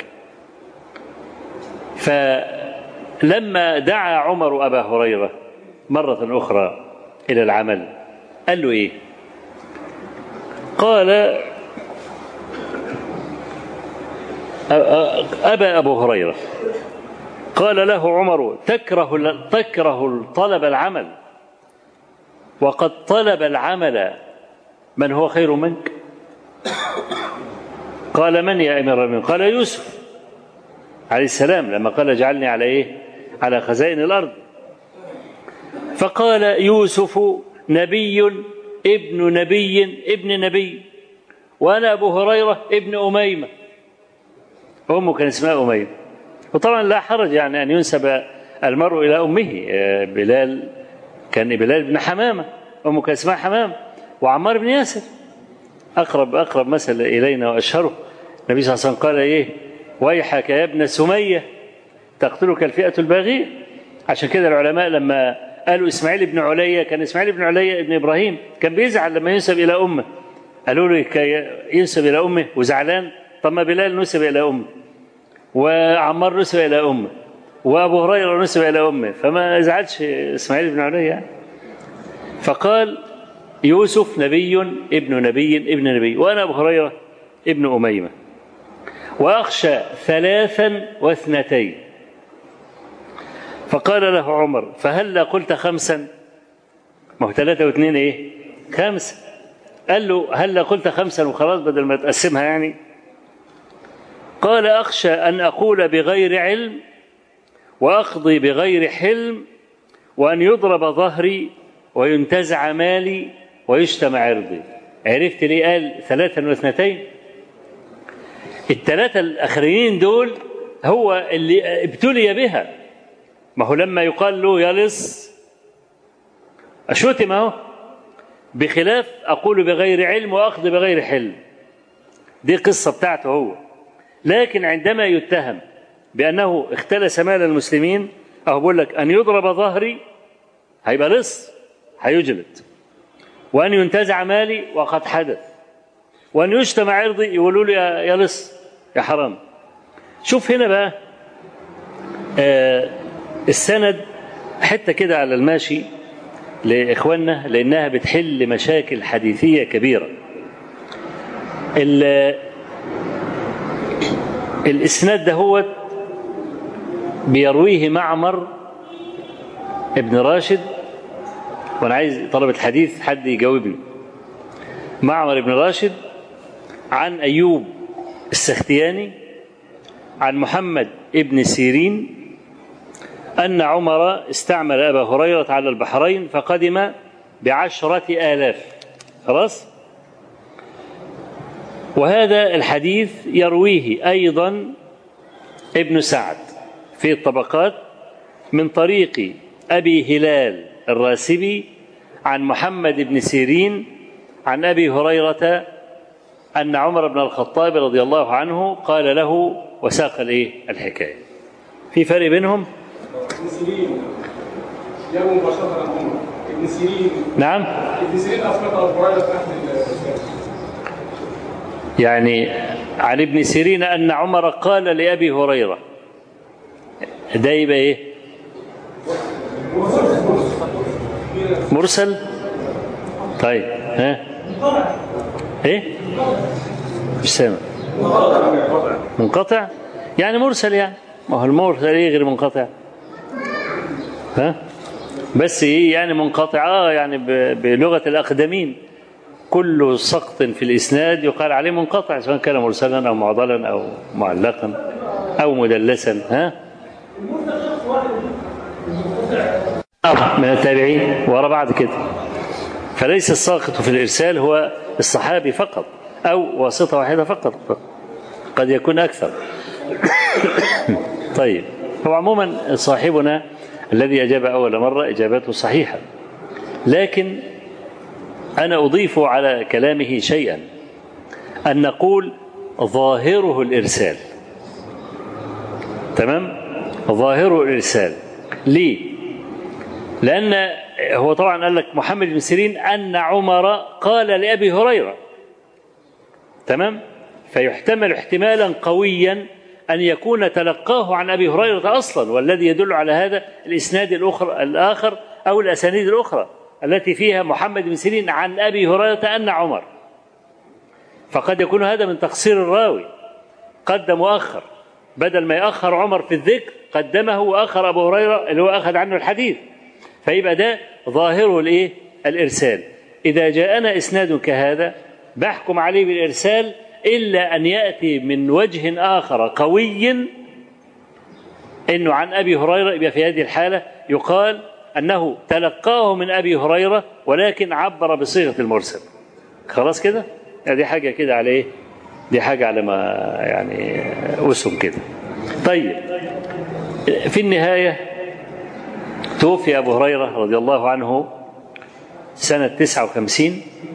فلما دعا عمر أبا هريرة مرة أخرى إلى العمل قال له إيه؟ قال أبو هريرة قال له عمر تكره طلب العمل وقد طلب العمل من هو خير منك؟ قال من يا أمير المؤمنين؟ قال يوسف عليه السلام لما قال اجعلني على إيه؟ على خزائن الأرض. فقال يوسف نبي ابن نبي ابن نبي، وأنا أبو هريرة ابن أميمة، أمه كان اسمها أميمة. وطبعا لا حرج يعني أن ينسب المرء إلى أمه. بلال كان بلال بن حمامة، أمه كان اسمها حمامة. وعمار بن ياسر أقرب مثل إلينا وأشهره. النبي صلى الله عليه وسلم قال إيه؟ ويحك يا ابن سمية تقتلك الفئة الباغية. عشان كده العلماء لما قالوا إسماعيل بن عليا، كان إسماعيل بن عليا ابن إبراهيم كان بيزعل لما ينسب إلى أمه. قالوا له ينسب إلى أمه وزعلان؟ طب ما بلال نسب إلى أمه، وعمار نسب إلى أمه، وأبو هريرة نسب إلى أمه، فما زعلش إسماعيل بن عليا. فقال يوسف نبي ابن نبي ابن نبي، وأنا أبو هريرة ابن أميمة، وأخشى 3 و2. فقال له عمر فهل قلت 5؟ ما هو 3 و2 إيه؟ 5. قال له هل قلت 5 وخلاص بدل ما تقسمها يعني؟ قال أخشى أن أقول بغير علم وأقضي بغير حلم وأن يضرب ظهري وينتزع مالي ويشتم عرضي. عرفت ليه قال 3 و2؟ ال3 الأخرين دول هو اللي ابتلي بها. ما هو لما يقال له يلص أشتم اهو، بخلاف أقول بغير علم وأقضي بغير حلم، دي قصة بتاعته هو. لكن عندما يتهم بأنه اختلس مال المسلمين، أو بقول لك أن يضرب ظهري هيبقى لص هيجلد، وأن ينتزع مالي وقد حدث، وأن يشتم عرضي يقولوا لي يا لص يا حرام. شوف هنا بقى السند حتى كده على الماشي لإخواننا، لأنها بتحل مشاكل حديثية كبيرة. الإسناد ده هو بيرويه معمر ابن راشد، وأنا عايز طلبة الحديث حد يجاوبني. معمر ابن راشد عن أيوب السختياني عن محمد ابن سيرين أن عمر استعمل أبا هريرة على البحرين فقدم ب10,000. خلاص. وهذا الحديث يرويه أيضا ابن سعد في الطبقات من طريق أبي هلال الراسبي عن محمد بن سيرين عن أبي هريرة أن عمر بن الخطاب رضي الله عنه قال له، وساق الحكاية. في فرق بينهم؟
ابن سيرين جابوا مباشرة عن عمر. ابن سيرين
نعم.
ابن سيرين أثبت أبو هريرة في أحد الأسباب.
يعني عن ابن سيرين أن عمر قال لأبي هريرة، ده يبقى إيه؟ مرسل. طيب ها ايه مش سامع. منقطع يعني مرسل، يعني ما هو المرسل ايه غير منقطع؟ ها بس ايه يعني منقطع؟ يعني بلغة الأقدمين كل سقط في الإسناد يقال عليه منقطع، سواء كان مرسلا أو معضلا أو معلقا أو مدلسا. ها من التابعين ورا بعض كده. فليس الساقط في الإرسال هو الصحابي فقط أو واسطة واحدة فقط، قد يكون أكثر. طيب، هو عموما صاحبنا الذي أجاب أول مرة إجابته صحيحة، لكن أنا أضيف على كلامه شيئا، أن نقول ظاهره الإرسال. تمام؟ ظاهره الإرسال. ليه؟ لأن هو طبعا قال لك محمد بن سيرين أن عمر قال لأبي هريرة. تمام؟ فيحتمل احتمالا قويا أن يكون تلقاه عن أبي هريرة أصلا، والذي يدل على هذا الإسناد الآخر أو الأسانيد الأخرى التي فيها محمد بن سيرين عن أبي هريرة أن عمر. فقد يكون هذا من تقصير الراوي، قدم وأخر، بدل ما يأخر عمر في الذكر قدمه وأخر أبو هريرة اللي هو أخذ عنه الحديث. فيبقى ده ظاهره الإيه؟ الإرسال. إذا جاءنا إسناد كهذا بحكم عليه بالإرسال، إلا أن يأتي من وجه آخر قوي إنه عن أبي هريرة، يبقى في هذه الحالة يقال أنه تلقاه من أبي هريرة ولكن عبر بصيغة المرسل. خلاص كده؟ دي حاجة كده على إيه؟ دي حاجة على ما يعني أسهم كده. طيب، في النهاية توفي أبو هريرة رضي الله عنه سنة 59،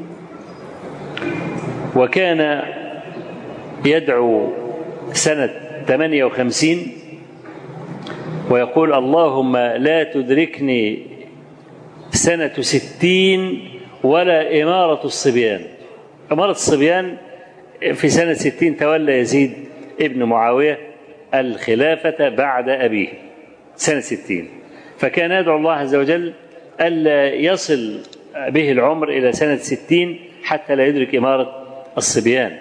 وكان يدعو سنة 58 ويقول اللهم لا تدركني سنة 60 ولا إمارة الصبيان. إمارة الصبيان في سنة 60 تولى يزيد ابن معاوية الخلافة بعد أبيه سنة 60، فكان يدعو الله عز وجل ألا يصل به العمر إلى سنة 60 حتى لا يدرك إمارة الصبيان.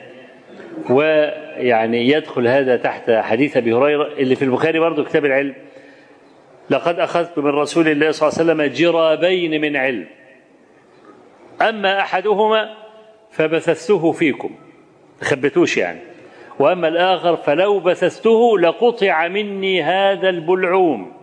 ويعني يدخل هذا تحت حديث أبي هريرة اللي في البخاري برضو كتاب العلم: لقد أخذت من رسول الله صلى الله عليه وسلم جرابين من علم، أما أحدهما فبثثته فيكم، خبتوش يعني، وأما الآخر فلو بثثته لقطع مني هذا البلعوم.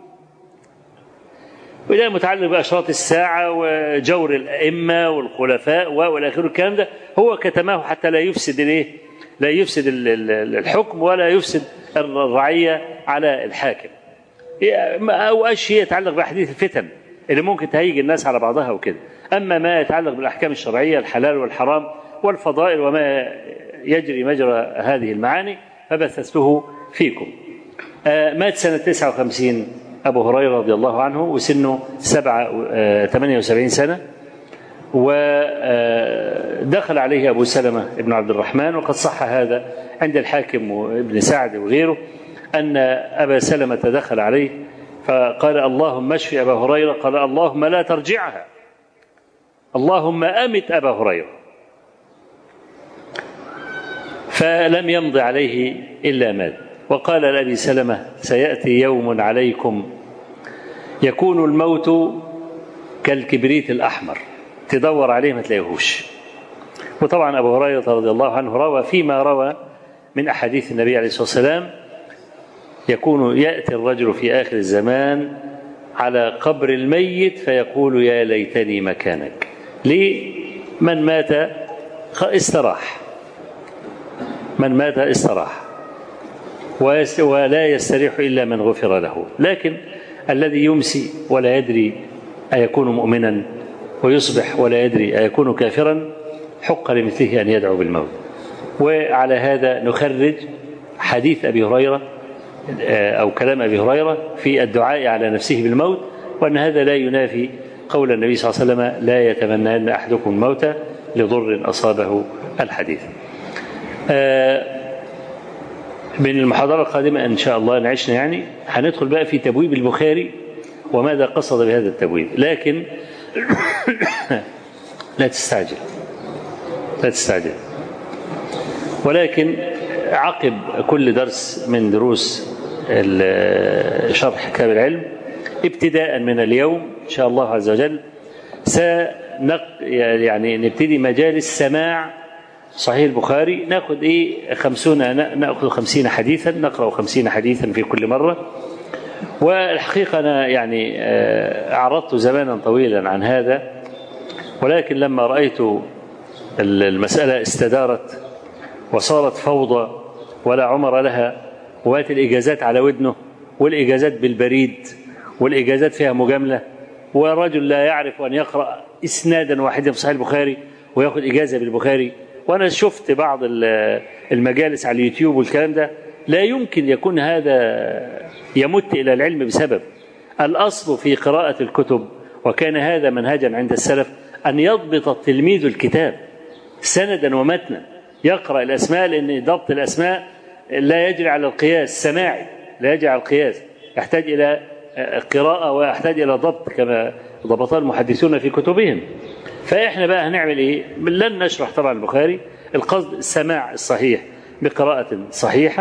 وده متعلق بأشراط الساعة وجور الأئمة والخلفاء والآخر. الكلام ده هو كتماه حتى لا يفسد لا يفسد الحكم ولا يفسد الرعية على الحاكم، أو أشياء يتعلق بأحاديث الفتن اللي ممكن تهيج الناس على بعضها وكده. أما ما يتعلق بالأحكام الشرعية، الحلال والحرام والفضائل وما يجري مجرى هذه المعاني، فبثثته فيكم. مات سنة 59 أبو هريرة رضي الله عنه وسنه 78 سنة، ودخل عليه أبو سلمة ابن عبد الرحمن، وقد صح هذا عند الحاكم وابن سعد وغيره أن أبا سلمة دخل عليه فقال اللهم اشف أبا هريرة، قال اللهم لا ترجعها، اللهم أمت أبا هريرة. فلم يمض عليه إلا مات. وقال لأبي سلمة سيأتي يوم عليكم يكون الموت كالكبريت الأحمر، تدور عليه ما تلاقيهوش. وطبعا أبو هريرة رضي الله عنه روى فيما روى من أحاديث النبي عليه الصلاة والسلام يأتي الرجل في آخر الزمان على قبر الميت فيقول يا ليتني مكانك. ليه؟ من مات استراح، من مات استراح، ولا يستريح إلا من غفر له. لكن الذي يمسي ولا يدري أيكون مؤمنا ويصبح ولا يدري أيكون كافرا حق لمثله أن يدعو بالموت. وعلى هذا نخرج حديث أبي هريرة أو كلام أبي هريرة في الدعاء على نفسه بالموت، وأن هذا لا ينافي قول النبي صلى الله عليه وسلم لا يتمنى أحدكم الموت لضر أصابه الحديث. من المحاضرة القادمة إن شاء الله نعيشنا يعني هندخل بقى في تبويب البخاري وماذا قصد بهذا التبويب. لكن لا تستعجل، لا تستعجل. ولكن عقب كل درس من دروس شرح كتاب العلم ابتداء من اليوم إن شاء الله عز وجل يعني نبتدي مجالس سماع صحيح البخاري. نأخذ نأخذ 50 حديثا، نقرأ 50 حديثا في كل مرة. والحقيقة أنا يعني أعرضت زمانا طويلا عن هذا، ولكن لما رأيت المسألة استدارت وصارت فوضى ولا عمر لها، وبقت الإجازات على ودنه، والإجازات بالبريد، والإجازات فيها مجاملة، ورجل لا يعرف أن يقرأ إسنادا واحدا في صحيح البخاري ويأخذ إجازة بالبخاري. وأنا شفت بعض المجالس على اليوتيوب والكلام ده، لا يمكن يكون هذا يمت إلى العلم بسبب. الأصل في قراءة الكتب، وكان هذا منهجا عند السلف، أن يضبط التلميذ الكتاب سندا ومتنا، يقرأ الأسماء، لأن ضبط الأسماء لا يجري على القياس، سماعي لا يجري على القياس، يحتاج إلى قراءة ويحتاج إلى ضبط كما ضبطها المحدثون في كتبهم. فإحنا بقى هنعمل إيه؟ لن نشرح طبعا البخاري، القصد السماع الصحيح بقراءة صحيحة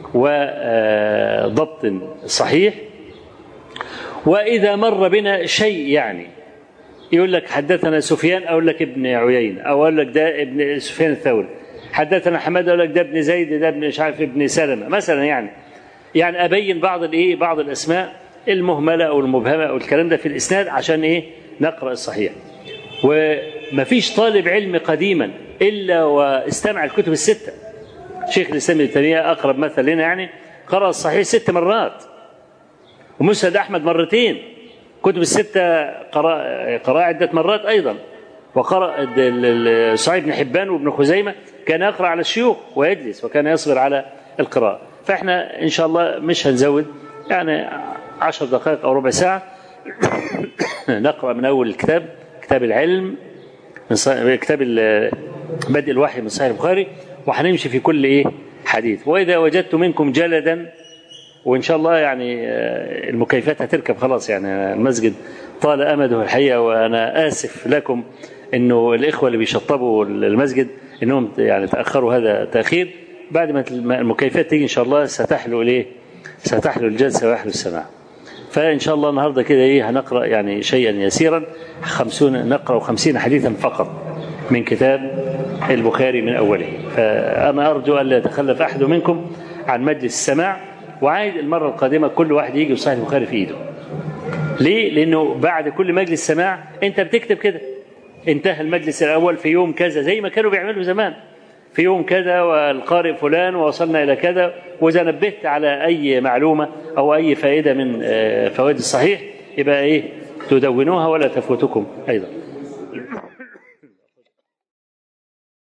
وضبط صحيح. وإذا مر بنا شيء يعني يقول لك حدثنا سفيان، أقول لك ابن عيينة، أو أقول لك ده ابن سفيان الثوري، حدثنا حماد، أقول لك ده ابن زيد، ده ابن مش عارف ابن سلمة مثلا. يعني أبين بعض الأسماء المهملة أو المبهمة أو الكلام ده في الإسناد عشان نقرأ الصحيح. ومفيش طالب علم قديما إلا واستمع الكتب الستة. شيخ الإسلام ابن تيمية أقرب مثل لنا، قرأ الصحيح 6 مرات، ومسند أحمد مرتين، كتب الستة قرأ عدة مرات أيضا. وقرأ صحيح ابن حبان وابن خزيمة، كان يقرأ على الشيوخ ويجلس، وكان يصبر على القراءة. فإحنا إن شاء الله مش هنزود، يعني 10 دقائق أو ربع ساعة نقرأ من أول الكتاب، كتاب العلم، كتاب بدء الوحي من صحيح البخاري، وهنمشي في كل حديث. وإذا وجدت منكم جلدا، وإن شاء الله يعني المكيفات هتركب خلاص، يعني المسجد طال أمده الحقيقة، وأنا آسف لكم إنه الإخوة اللي بيشطبوا المسجد إنهم يعني تأخروا هذا تأخير. بعد ما المكيفات تيجي إن شاء الله ستحلو الجلسة ويحلو السماع. فإن شاء الله النهاردة كده هنقرأ يعني شيئا يسيرا، نقرأ 50 حديثا فقط من كتاب البخاري من أوله. فأنا أرجو أن لا يتخلف أحد منكم عن مجلس السماع، وعايز المرة القادمة كل واحد يجي بصحيح البخاري في إيده. ليه؟ لأنه بعد كل مجلس سماع أنت بتكتب كده، انتهى المجلس الأول في يوم كذا، زي ما كانوا بيعملوا زمان، في يوم كذا والقارئ فلان ووصلنا إلى كذا. وإذا نبهت على أي معلومة أو أي فائدة من فوائد الصحيح يبقى تدونوها ولا تفوتكم أيضا.